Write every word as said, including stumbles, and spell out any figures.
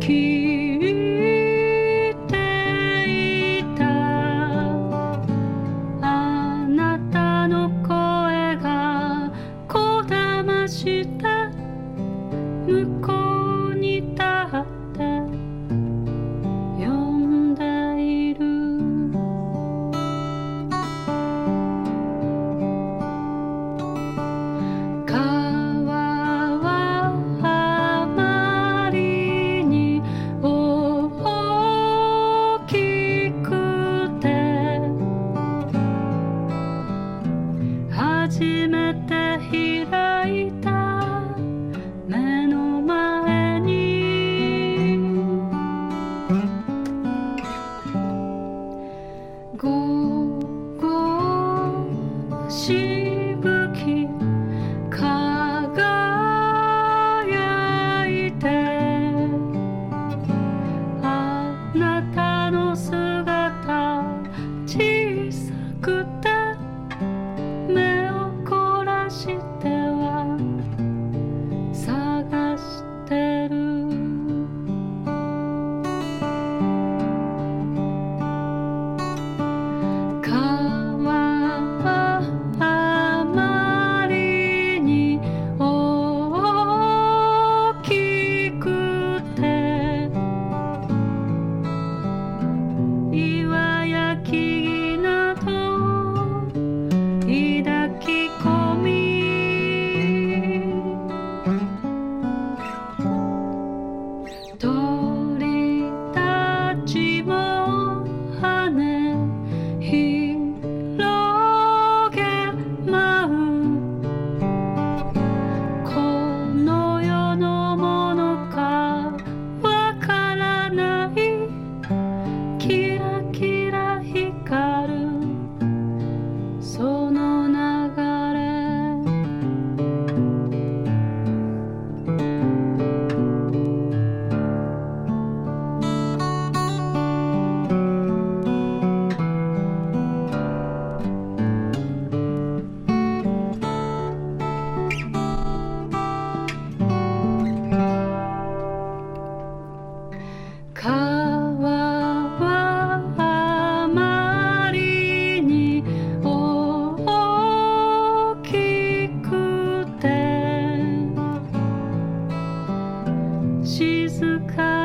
聞いていたあなたの声がこだました向こうに立って呼んでいる川はあまりに大きくて初めて開いた目の前に午後しぶき輝いてあなたの姿小さくて目を凝らしては探してる川はあまりに大きくて岩や木々など抱き込み鳥たちも羽広げ舞うこの世のものかわからないキラキラ光るその流れ川はあまりに大きくて静か